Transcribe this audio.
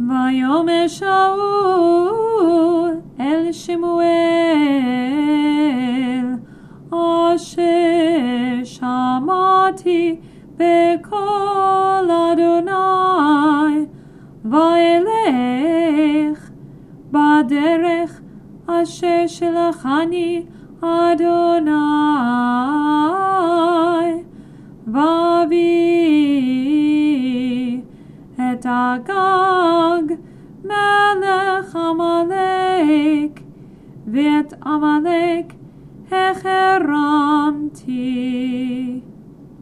ויאמר שאול אל שמואל אשר שמעתי בקול אדוני ואלך בדרך אשר שלחני אדוני ואביא את אגג מלך עמלק ואת עמלק החרמתי.